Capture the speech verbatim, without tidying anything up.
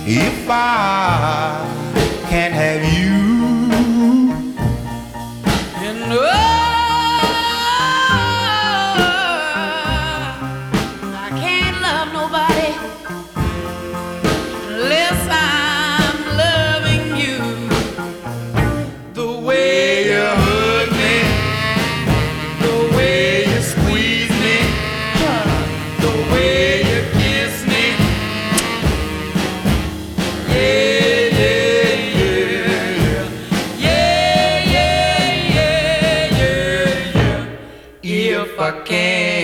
if I can't have you. You know I can't love nobody unless I'm loving you. The way you hug me, the way you squeeze me, the way you kiss me. Yeah, yeah, yeah. Yeah, yeah, yeah, yeah, yeah. If I can